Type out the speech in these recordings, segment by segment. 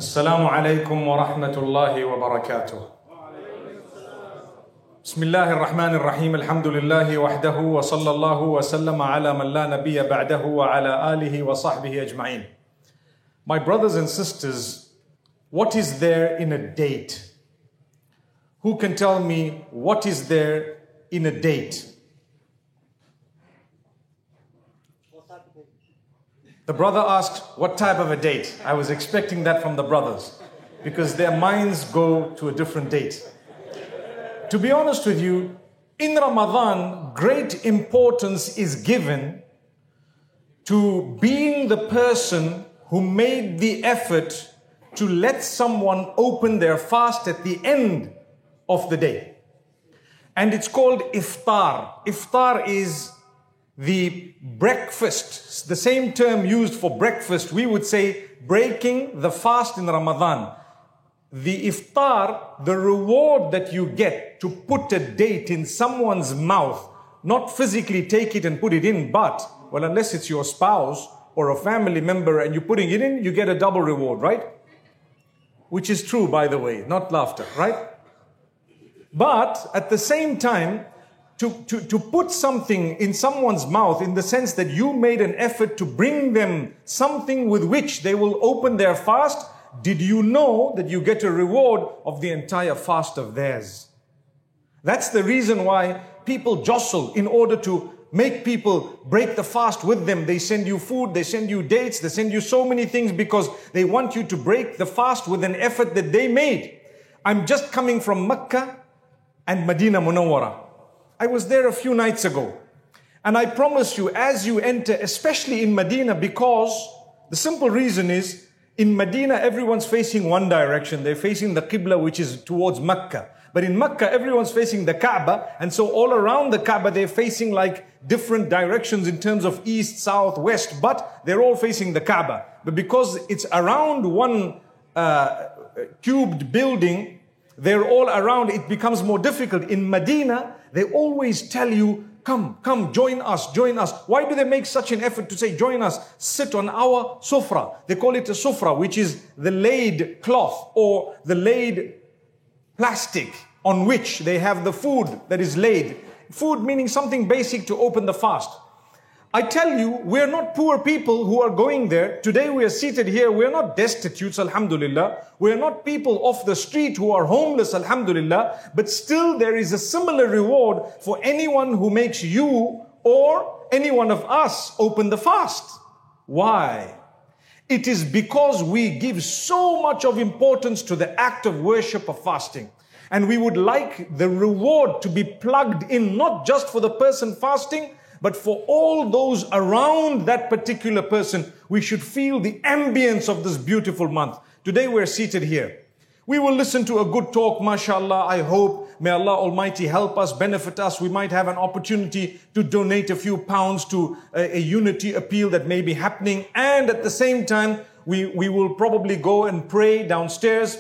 السلام عليكم ورحمة الله وبركاته. بسم الله الرحمن الرحيم. الحمد لله وحده وصلى الله وسلم على من لا نبي بعده وعلى آله وصحبه أجمعين. My brothers and sisters, what is there in a date? Who can tell me what is there in a date? The brother asked, what type of a date? I was expecting that from the brothers because their minds go to a different date. To be honest with you, in Ramadan, great importance is given to being the person who made the effort to let someone open their fast at the end of the day. And it's called iftar. Iftar is the breakfast, the same term used for breakfast. We would say breaking the fast in Ramadan. The iftar, the reward that you get to put a date in someone's mouth, not physically take it and put it in, but, well, unless it's your spouse or a family member and you're putting it in, you get a double reward, right? Which is true, by the way, not laughter, right? But at the same time, to put something in someone's mouth in the sense that you made an effort to bring them something with which they will open their fast, did you know that you get a reward of the entire fast of theirs? That's the reason why people jostle in order to make people break the fast with them. They send you food, they send you dates, they send you so many things because they want you to break the fast with an effort that they made. I'm just coming from Mecca and Medina Munawwara. I was there a few nights ago. And I promise you, as you enter, especially in Medina, because the simple reason is, in Medina, everyone's facing one direction. They're facing the Qibla, which is towards Mecca. But in Mecca, everyone's facing the Kaaba. And so all around the Kaaba, they're facing like different directions in terms of east, south, west. But they're all facing the Kaaba. But because it's around one cubed building, they're all around, it becomes more difficult. In Medina, they always tell you, come, join us. Why do they make such an effort to say, join us, sit on our sufra? They call it a sufra, which is the laid cloth or the laid plastic on which they have the food that is laid. Food meaning something basic to open the fast. I tell you, we're not poor people who are going there. Today we are seated here. We're not destitutes, alhamdulillah. We're not people off the street who are homeless, alhamdulillah. But still there is a similar reward for anyone who makes you or any one of us open the fast. Why? It is because we give so much of importance to the act of worship of fasting. And we would like the reward to be plugged in, not just for the person fasting, but for all those around that particular person. We should feel the ambience of this beautiful month. Today we're seated here. We will listen to a good talk, mashallah, I hope. May Allah Almighty help us, benefit us. We might have an opportunity to donate a few pounds to a unity appeal that may be happening. And at the same time, we will probably go and pray downstairs.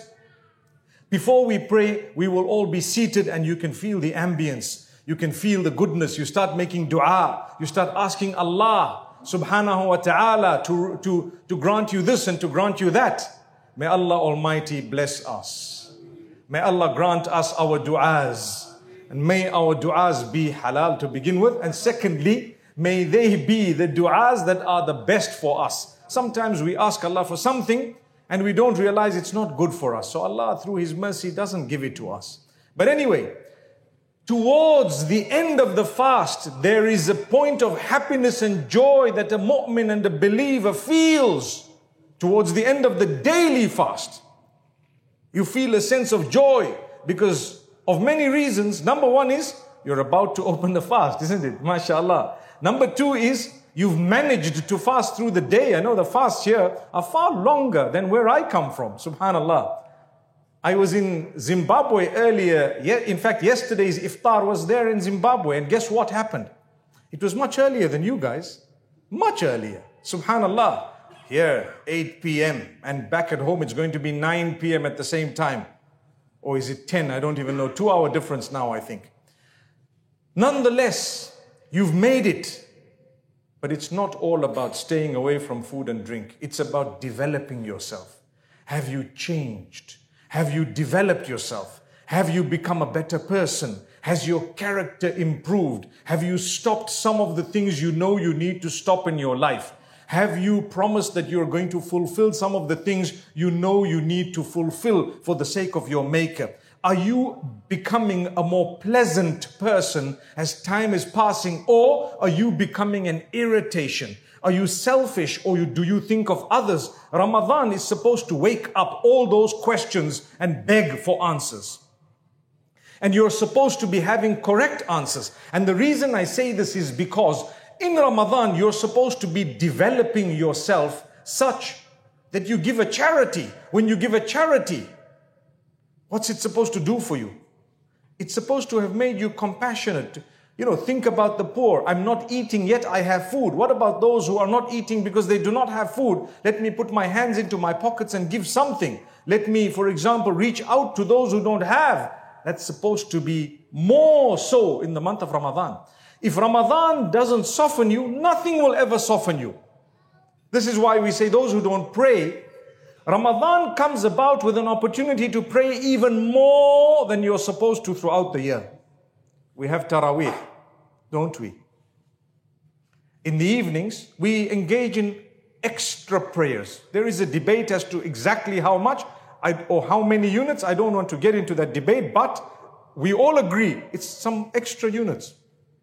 Before we pray, we will all be seated and you can feel the ambience. You can feel the goodness. You start making dua. You start asking Allah subhanahu wa ta'ala to grant you this and to grant you that. May Allah Almighty bless us. May Allah grant us our du'as. And may our du'as be halal to begin with. And secondly, may they be the du'as that are the best for us. Sometimes we ask Allah for something and we don't realize it's not good for us. So Allah, through His mercy, doesn't give it to us. But anyway, towards the end of the fast, there is a point of happiness and joy that a mu'min and a believer feels towards the end of the daily fast. You feel a sense of joy because of many reasons. Number one is you're about to open the fast, isn't it? MashaAllah. Number two is you've managed to fast through the day. I know the fasts here are far longer than where I come from. Subhanallah. I was in Zimbabwe earlier. In fact, yesterday's iftar was there in Zimbabwe. And guess what happened? It was much earlier than you guys. Much earlier. Subhanallah. Here, 8 p.m. And back at home, it's going to be 9 p.m. at the same time. Or is it 10? I don't even know. 2-hour difference now, I think. Nonetheless, you've made it. But it's not all about staying away from food and drink. It's about developing yourself. Have you changed? Have you developed yourself? Have you become a better person? Has your character improved? Have you stopped some of the things you know you need to stop in your life? Have you promised that you're going to fulfill some of the things you know you need to fulfill for the sake of your Maker? Are you becoming a more pleasant person as time is passing, or are you becoming an irritation? Are you selfish, or do you think of others? Ramadan is supposed to wake up all those questions and beg for answers. And you're supposed to be having correct answers. And the reason I say this is because in Ramadan, you're supposed to be developing yourself such that you give a charity. When you give a charity, what's it supposed to do for you? It's supposed to have made you compassionate. Think about the poor. I'm not eating yet I have food. What about those who are not eating because they do not have food? Let me put my hands into my pockets and give something. Let me, for example, reach out to those who don't have. That's supposed to be more so in the month of Ramadan. If Ramadan doesn't soften you, nothing will ever soften you. This is why we say those who don't pray, Ramadan comes about with an opportunity to pray even more than you're supposed to throughout the year. We have Taraweeh, don't we? In the evenings, we engage in extra prayers. There is a debate as to exactly how much or how many units. I don't want to get into that debate, but we all agree it's some extra units.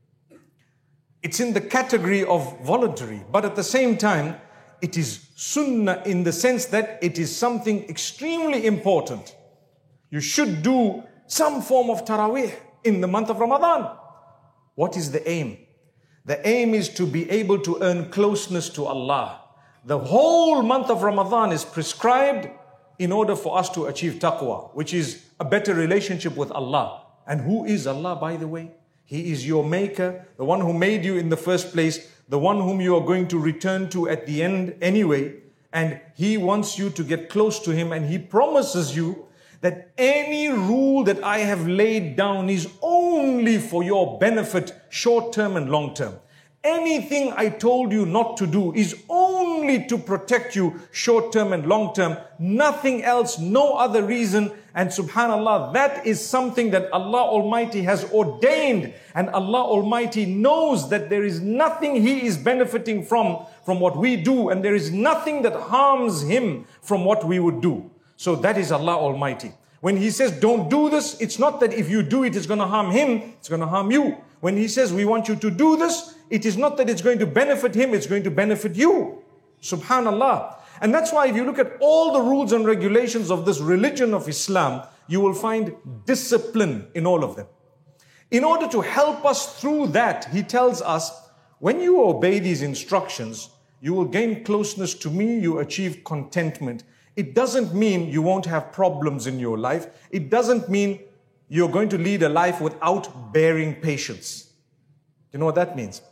It's in the category of voluntary, but at the same time, it is sunnah in the sense that it is something extremely important. You should do some form of Taraweeh in the month of Ramadan. What is the aim? The aim is to be able to earn closeness to Allah. The whole month of Ramadan is prescribed in order for us to achieve taqwa, which is a better relationship with Allah. And who is Allah, by the way? He is your Maker, the one who made you in the first place, the one whom you are going to return to at the end anyway. And He wants you to get close to Him, and He promises you that any rule that I have laid down is only for your benefit, short term and long term. Anything I told you not to do is only to protect you short term and long term. Nothing else, no other reason. And subhanallah, that is something that Allah Almighty has ordained. And Allah Almighty knows that there is nothing He is benefiting from what we do. And there is nothing that harms Him from what we would do. So that is Allah Almighty. When He says, don't do this, it's not that if you do it, it's going to harm Him, it's going to harm you. When He says, we want you to do this, it is not that it's going to benefit Him, it's going to benefit you. Subhanallah. And that's why if you look at all the rules and regulations of this religion of Islam, you will find discipline in all of them. In order to help us through that, He tells us, when you obey these instructions, you will gain closeness to me, you achieve contentment. It doesn't mean you won't have problems in your life. It doesn't mean you're going to lead a life without bearing patience. You know what that means?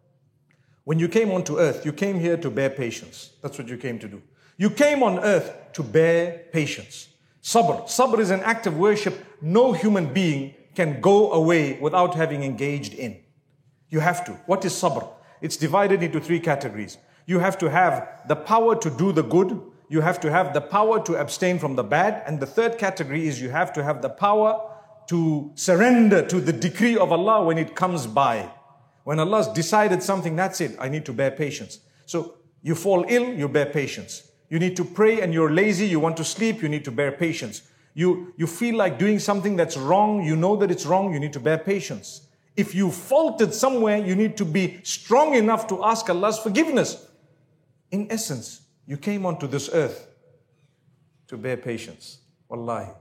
When you came onto earth, you came here to bear patience. That's what you came to do. You came on earth to bear patience. Sabr. Sabr is an act of worship no human being can go away without having engaged in. You have to. What is sabr? It's divided into 3 categories. You have to have the power to do the good. You have to have the power to abstain from the bad. And the 3rd category is you have to have the power to surrender to the decree of Allah when it comes by. When Allah's decided something, that's it. I need to bear patience. So you fall ill, you bear patience. You need to pray and you're lazy, you want to sleep, you need to bear patience. You feel like doing something that's wrong, you know that it's wrong, you need to bear patience. If you faulted somewhere, you need to be strong enough to ask Allah's forgiveness. In essence, you came onto this earth to bear patience. Wallahi.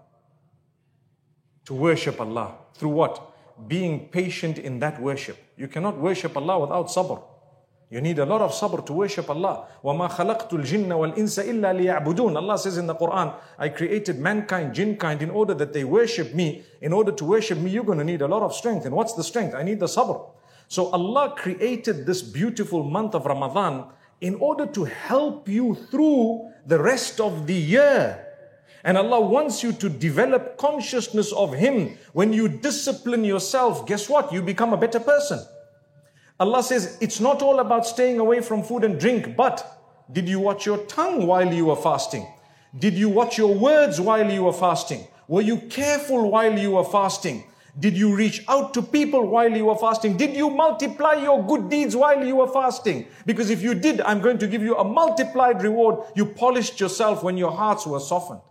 To worship Allah. Through what? Being patient in that worship. You cannot worship Allah without sabr. You need a lot of sabr to worship Allah. وَمَا خَلَقْتُ الْجِنَّ وَالْإِنسَ إِلَّا لِيَعْبُدُونَ. Allah says in the Quran, I created mankind, jinnkind, in order that they worship me. In order to worship me, you're going to need a lot of strength. And what's the strength? I need the sabr. So Allah created this beautiful month of Ramadan in order to help you through the rest of the year. And Allah wants you to develop consciousness of Him. When you discipline yourself, guess what? You become a better person. Allah says, it's not all about staying away from food and drink, but did you watch your tongue while you were fasting? Did you watch your words while you were fasting? Were you careful while you were fasting? Did you reach out to people while you were fasting? Did you multiply your good deeds while you were fasting? Because if you did, I'm going to give you a multiplied reward. You polished yourself when your hearts were softened.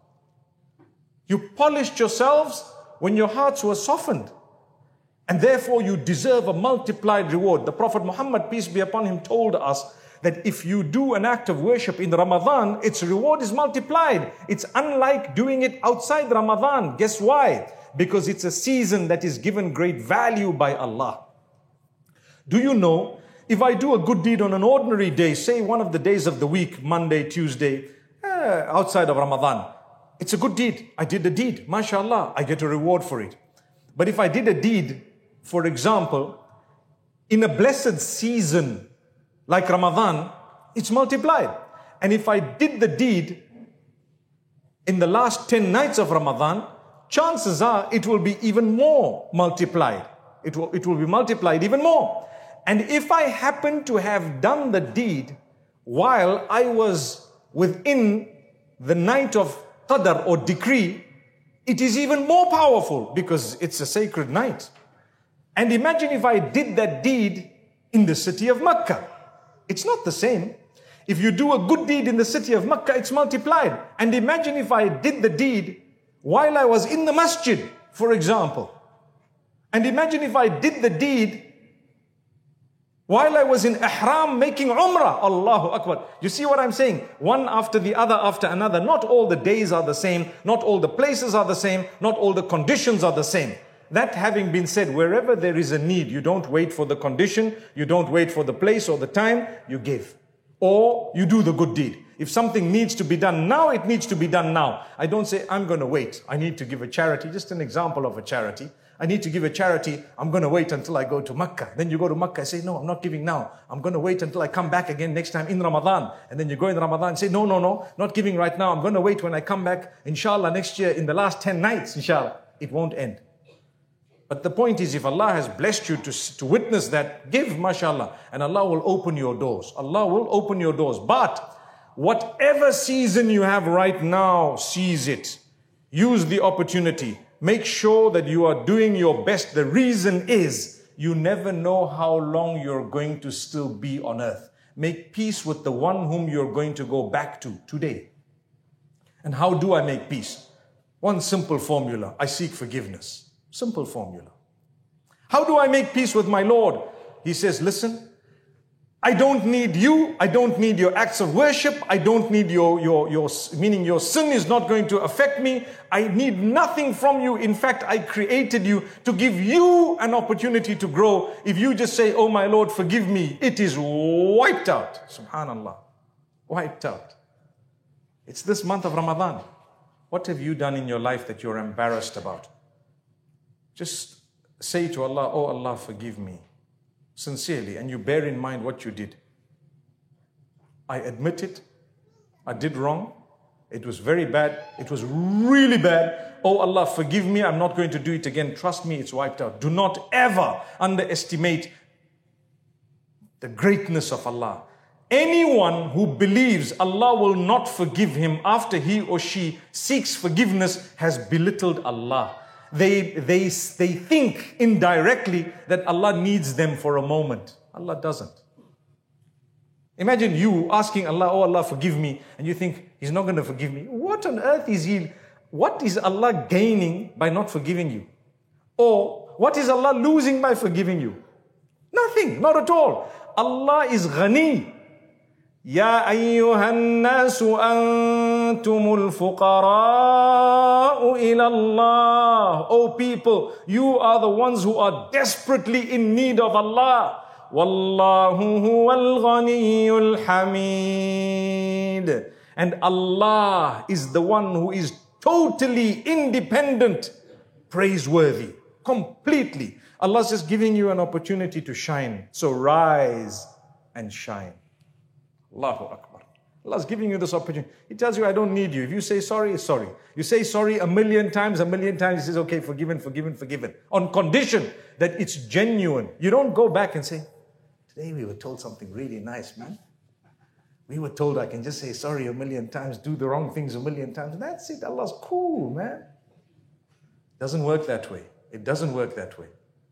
You polished yourselves when your hearts were softened. And therefore you deserve a multiplied reward. The Prophet Muhammad, peace be upon him, told us that if you do an act of worship in Ramadan, its reward is multiplied. It's unlike doing it outside Ramadan. Guess why? Because it's a season that is given great value by Allah. Do you know, if I do a good deed on an ordinary day, say one of the days of the week, Monday, Tuesday, outside of Ramadan, it's a good deed. I did a deed. MashaAllah, I get a reward for it. But if I did a deed, for example, in a blessed season like Ramadan, it's multiplied. And if I did the deed in the last 10 nights of Ramadan, chances are it will be even more multiplied. It will be multiplied even more. And if I happen to have done the deed while I was within the night of Qadr or decree, it is even more powerful because it's a sacred night. And imagine if I did that deed in the city of Mecca. It's not the same. If you do a good deed in the city of Mecca, it's multiplied. And imagine if I did the deed while I was in the masjid, for example. And imagine if I did the deed while I was in ihram making umrah. Allahu Akbar. You see what I'm saying? One after the other after another. Not all the days are the same. Not all the places are the same. Not all the conditions are the same. That having been said, wherever there is a need, you don't wait for the condition, you don't wait for the place or the time, you give. Or you do the good deed. If something needs to be done now, it needs to be done now. I don't say, I'm going to wait. I need to give a charity. Just an example of a charity. I need to give a charity. I'm going to wait until I go to Mecca. Then you go to Mecca and say, no, I'm not giving now. I'm going to wait until I come back again next time in Ramadan. And then you go in Ramadan and say, no, not giving right now. I'm going to wait when I come back, inshallah, next year in the last 10 nights, inshallah. It won't end. But the point is, if Allah has blessed you to witness that, give, mashallah, and Allah will open your doors. Allah will open your doors. But whatever season you have right now, seize it. Use the opportunity. Make sure that you are doing your best. The reason is, you never know how long you're going to still be on earth. Make peace with the one whom you're going to go back to today. And how do I make peace? One simple formula. I seek forgiveness. Simple formula. How do I make peace with my Lord? He says, listen, I don't need you. I don't need your acts of worship. I don't need meaning your sin is not going to affect me. I need nothing from you. In fact, I created you to give you an opportunity to grow. If you just say, oh my Lord, forgive me, it is wiped out. Subhanallah. Wiped out. It's this month of Ramadan. What have you done in your life that you're embarrassed about? Just say to Allah, oh Allah, forgive me. Sincerely, and you bear in mind what you did. I admit it. I did wrong. It was very bad. It was really bad. Oh Allah, forgive me. I'm not going to do it again. Trust me, it's wiped out. Do not ever underestimate the greatness of Allah. Anyone who believes Allah will not forgive him after he or she seeks forgiveness has belittled Allah. They think indirectly that Allah needs them for a moment. Allah doesn't. Imagine you asking Allah, oh Allah, forgive me, and you think He's not going to forgive me. What on earth is what is Allah gaining by not forgiving you? Or what is Allah losing by forgiving you? Nothing, not at all. Allah is Ghani. Ya ayyuhan nasu antumul fuqara'u ila Allah. O people, you are the ones who are desperately in need of Allah. Wallahu huwal ghaniyyul hamid. And Allah is the one who is totally independent, praiseworthy, completely. Allah is just giving you an opportunity to shine. So rise and shine. Allahu Akbar. Allah is giving you this opportunity. He tells you, I don't need you. If you say sorry, it's sorry. You say sorry a million times, He says, okay, forgiven. On condition that it's genuine. You don't go back and say, today we were told something really nice, man. We were told I can just say sorry a million times, do the wrong things a million times, and that's it. Allah's cool, man. Doesn't work that way. It doesn't work that way.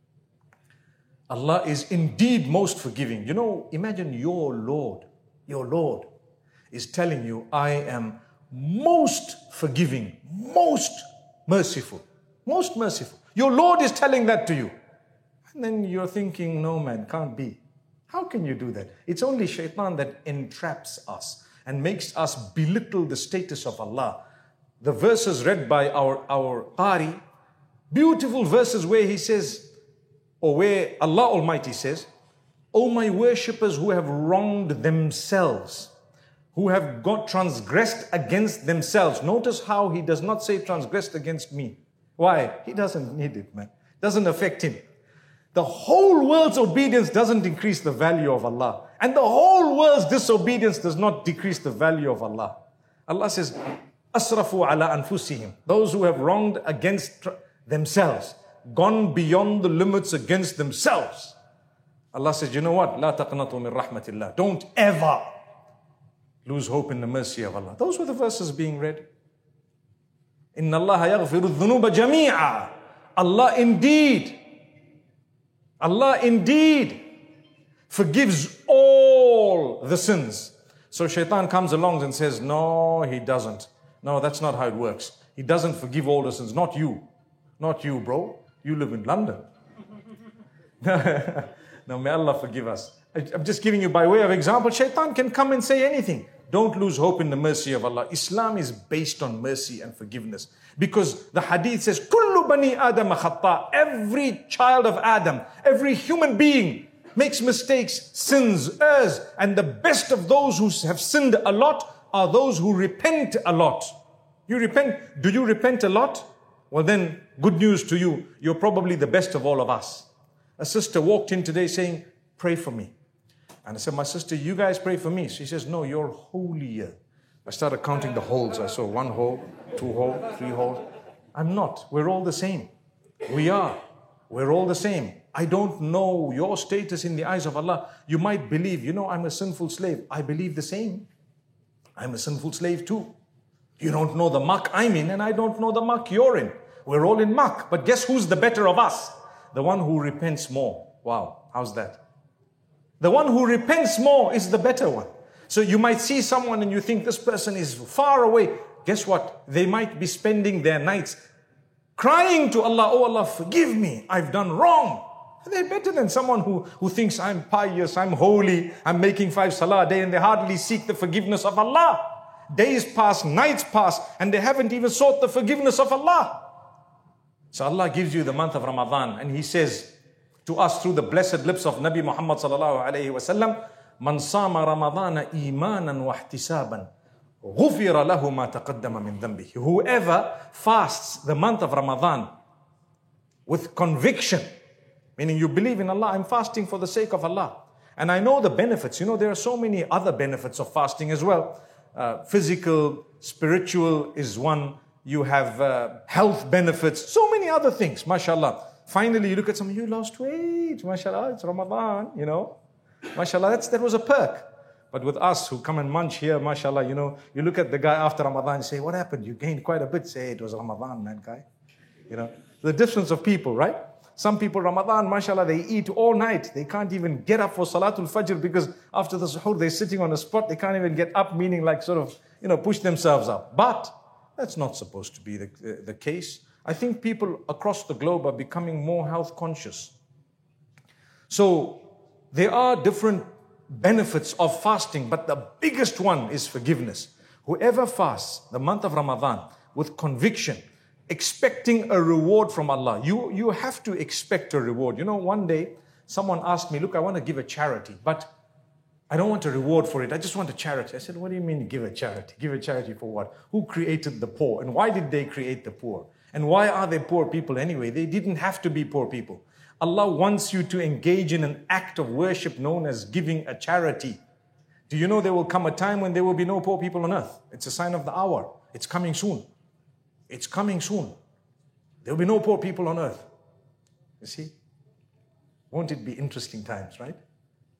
Allah is indeed most forgiving. You know, imagine your Lord is telling you, I am most forgiving, most merciful, most merciful. Your Lord is telling that to you. And then you're thinking, no man, can't be. How can you do that? It's only shaitan that entraps us and makes us belittle the status of Allah. The verses read by our Qari, beautiful verses where he says, or where Allah Almighty says, O my worshippers who have wronged themselves, who have transgressed against themselves. Notice how he does not say transgressed against me. Why? He doesn't need it, man. Doesn't affect him. The whole world's obedience doesn't increase the value of Allah. And the whole world's disobedience does not decrease the value of Allah. Allah says, Asrafu ala anfusihim. Those who have wronged against themselves, gone beyond the limits against themselves. Allah says, you know what? La taqnatu min rahmatillah. Don't ever lose hope in the mercy of Allah. Those were the verses being read. Inna Allah yaghfiru dhunuba jami'a. Allah indeed forgives all the sins. So shaitan comes along and says, no, he doesn't. No, that's not how it works. He doesn't forgive all the sins. Not you. Not you, bro. You live in London. Now, may Allah forgive us. I'm just giving you by way of example. Shaitan can come and say anything. Don't lose hope in the mercy of Allah. Islam is based on mercy and forgiveness. Because the hadith says, Kullu bani Adam khata. Every child of Adam, every human being makes mistakes, sins, errs. And the best of those who have sinned a lot are those who repent a lot. You repent. Do you repent a lot? Well then, good news to you. You're probably the best of all of us. A sister walked in today saying, pray for me. And I said, my sister, you guys pray for me. She says, no, you're holier. I started counting the holes. I saw 1 hole, 2 holes, 3 holes. I'm not. We're all the same. We are. We're all the same. I don't know your status in the eyes of Allah. You might believe, you know, I'm a sinful slave. I believe the same. I'm a sinful slave too. You don't know the muck I'm in, and I don't know the muck you're in. We're all in muck. But guess who's the better of us? The one who repents more. Wow, how's that? The one who repents more is the better one. So you might see someone and you think this person is far away. Guess what? They might be spending their nights crying to Allah, oh Allah, forgive me, I've done wrong. They're better than someone who thinks I'm pious, I'm holy, I'm making 5 salah a day, and they hardly seek the forgiveness of Allah. Days pass, nights pass, and they haven't even sought the forgiveness of Allah. So Allah gives you the month of Ramadan, and He says to us through the blessed lips of Nabi Muhammad sallallahu alayhi wa sallam, Man sama Ramadana imanan wa ihtisaban, ghufira lahu ma taqaddama min dhanbihi. Whoever fasts the month of Ramadan with conviction, meaning you believe in Allah, I'm fasting for the sake of Allah. And I know the benefits. You know, there are so many other benefits of fasting as well. Physical, spiritual is one. You have health benefits, so many other things, mashallah. Finally, you look at someone, you lost weight, mashallah, it's Ramadan, you know. Mashallah, that was a perk. But with us who come and munch here, mashallah, you know, you look at the guy after Ramadan and say, what happened? You gained quite a bit. Say, it was Ramadan, man, guy. You know, the difference of people, right? Some people, Ramadan, mashallah, they eat all night. They can't even get up for Salatul Fajr because after the suhoor, they're sitting on a spot. They can't even get up, meaning like sort of, you know, push themselves up. But that's not supposed to be the case. I think people across the globe are becoming more health conscious. So there are different benefits of fasting, but the biggest one is forgiveness. Whoever fasts the month of Ramadan with conviction, expecting a reward from Allah, you have to expect a reward. You know, one day someone asked me, look, I want to give a charity, but I don't want a reward for it. I just want a charity. I said, what do you mean give a charity? Give a charity for what? Who created the poor? And why did they create the poor? And why are they poor people anyway? They didn't have to be poor people. Allah wants you to engage in an act of worship known as giving a charity. Do you know there will come a time when there will be no poor people on earth? It's a sign of the hour. It's coming soon. It's coming soon. There will be no poor people on earth. You see? Won't it be interesting times, right?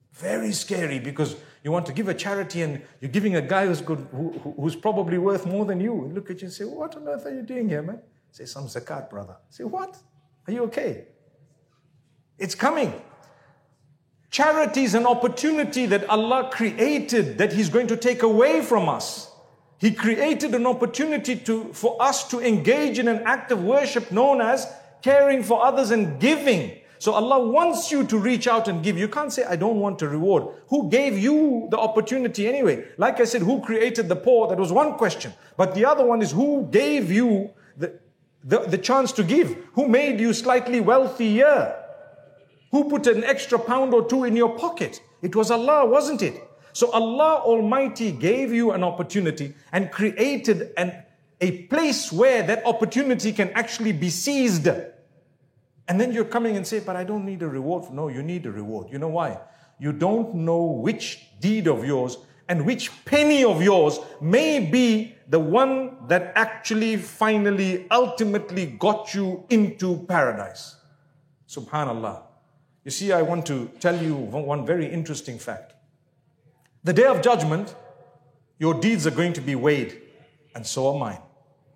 Very scary, because you want to give a charity and you're giving a guy who's probably worth more than you. And look at you and say, what on earth are you doing here, man? Say, some zakat, brother. Say, what? Are you okay? It's coming. Charity is an opportunity that Allah created that He's going to take away from us. He created an opportunity for us to engage in an act of worship known as caring for others and giving. So Allah wants you to reach out and give. You can't say, I don't want a reward. Who gave you the opportunity anyway? Like I said, who created the poor? That was one question. But the other one is, who gave you the chance to give? Who made you slightly wealthier? Who put an extra pound or two in your pocket? It was Allah, wasn't it? So Allah Almighty gave you an opportunity and created a place where that opportunity can actually be seized. And then you're coming and say, but I don't need a reward. No, you need a reward. You know why? You don't know which deed of yours and which penny of yours may be the one that actually finally, ultimately got you into paradise. Subhanallah. You see, I want to tell you one very interesting fact. The day of judgment, your deeds are going to be weighed, and so are mine.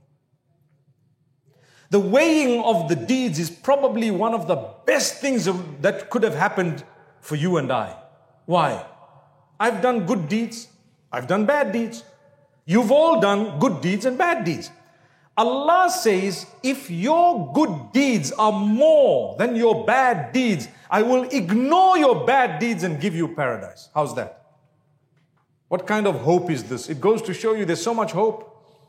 The weighing of the deeds is probably one of the best things that could have happened for you and I. Why? I've done good deeds. I've done bad deeds. You've all done good deeds and bad deeds. Allah says, if your good deeds are more than your bad deeds, I will ignore your bad deeds and give you paradise. How's that? What kind of hope is this? It goes to show you there's so much hope.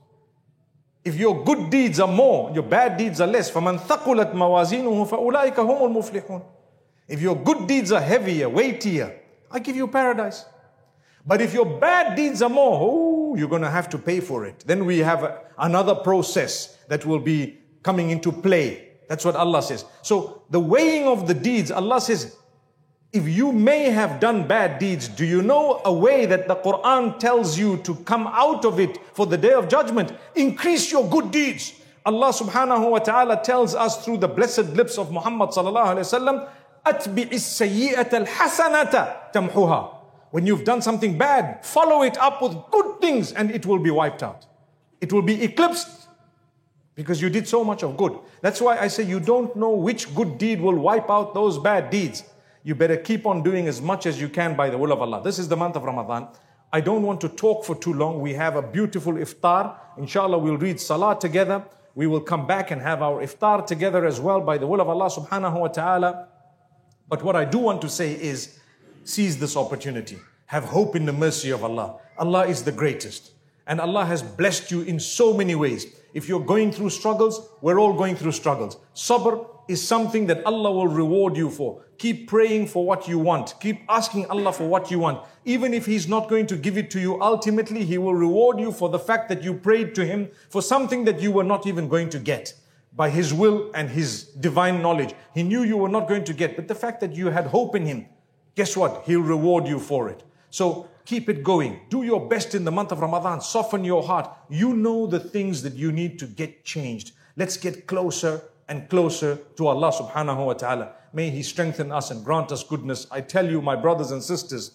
If your good deeds are more, your bad deeds are less. فَمَنْ ثَقُلَتْ مَوَازِينُهُ فَأُولَٰئِكَ هُمُ الْمُفْلِحُونَ. If your good deeds are heavier, weightier, I give you paradise. But if your bad deeds are more, you're going to have to pay for it. Then we have another process that will be coming into play. That's what Allah says. So the weighing of the deeds, Allah says, if you may have done bad deeds, do you know a way that the Quran tells you to come out of it for the day of judgment? Increase your good deeds. Allah subhanahu wa ta'ala tells us through the blessed lips of Muhammad sallallahu alayhi wa sallam, أَتْبِعِ السَّيِّئَةَ الْحَسَنَةَ تَمْحُهَا. When you've done something bad, follow it up with good things and it will be wiped out. It will be eclipsed because you did so much of good. That's why I say you don't know which good deed will wipe out those bad deeds. You better keep on doing as much as you can by the will of Allah. This is the month of Ramadan. I don't want to talk for too long. We have a beautiful iftar. Inshallah, we'll read salah together. We will come back and have our iftar together as well by the will of Allah subhanahu wa ta'ala. But what I do want to say is, seize this opportunity. Have hope in the mercy of Allah. Allah is the greatest. And Allah has blessed you in so many ways. If you're going through struggles, we're all going through struggles. Sabr is something that Allah will reward you for. Keep praying for what you want. Keep asking Allah for what you want. Even if He's not going to give it to you, ultimately He will reward you for the fact that you prayed to Him for something that you were not even going to get. By His will and His divine knowledge. He knew you were not going to get, but the fact that you had hope in Him, guess what? He'll reward you for it. So keep it going. Do your best in the month of Ramadan. Soften your heart. You know the things that you need to get changed. Let's get closer and closer to Allah subhanahu wa ta'ala. May He strengthen us and grant us goodness. I tell you, my brothers and sisters,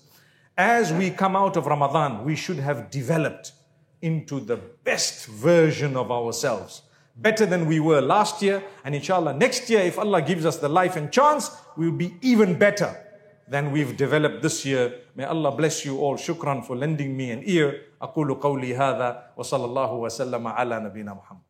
as we come out of Ramadan, we should have developed into the best version of ourselves. Better than we were last year. And inshallah, next year, if Allah gives us the life and chance, we'll be even better than we've developed this year. May Allah bless you all. Shukran for lending me an ear. أقول قولي هذا وصلى الله وسلم على نبينا محمد.